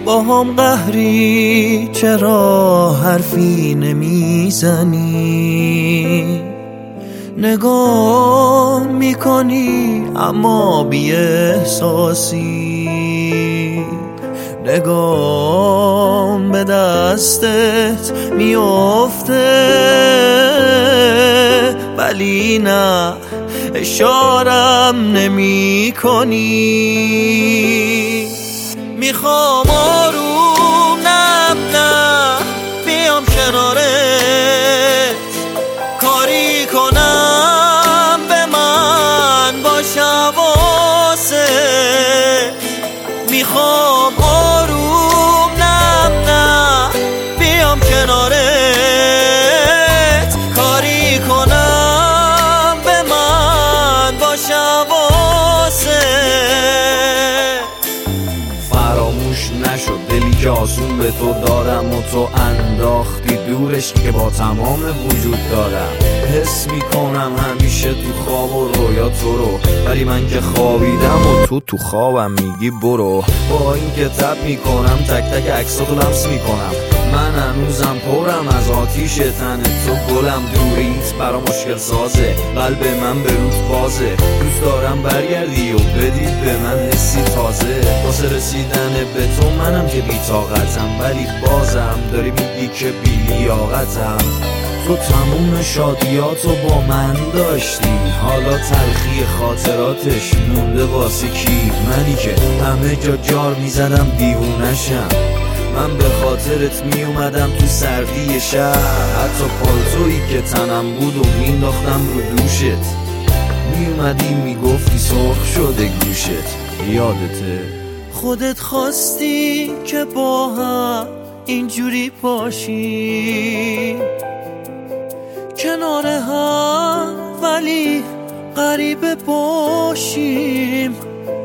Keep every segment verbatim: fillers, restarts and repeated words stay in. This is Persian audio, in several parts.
با هم قهری چرا حرفی نمیزنی؟ نگاه میکنی اما بی احساسی، نگام به دستت میافته ولی نه اشارم نمی کنی. میخوام آروم نم نه بیام کنارت، کاری کنم به من باش حواست. میخوام آروم نم نه بیام کنارت، کاری کنم به من باش حواست. فراموش نشد دلی که آسون به تو دارم و تو انداختی دورش که با تمام وجود دارم. حس میکنم همیشه تو خواب و رویا تو رو، ولی من که خوابیدم و تو تو خوابم میگی برو. با این که تب میکنم تک تک عکساتو لمس میکنم، من هنوزم پرم از آتیش تن تو. گلم دوریت برا مشکل سازه، قلب من به روت بازه. دوست دارم برگردی و بدی به من حسی تازه. واسه رسیدن به تو منم که بی طاقتم، ولی بازم داری میگی که بی لیاقتم. تو تموم شادیاتو با من داشتی، حالا تلخی خاطراتش مونده واسه کی؟ منی که همه جا جار میزدم دیوونشم. من به خاطرت می اومدم تو سردی شهر، حتی پالتویی که تنم بود و مینداختم رو دوشت. می اومدی میگفتی سرخ شده گوشت، یادته؟ خودت خواستی که با هم اینجوری باشیم، کنار هم ولی غریبه باشیم.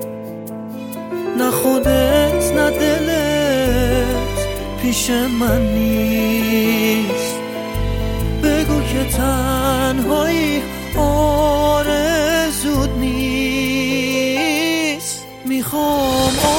نه خودت نه دلت پیش من نیست، بگو که تنهایی آرزوت نیست. میخوام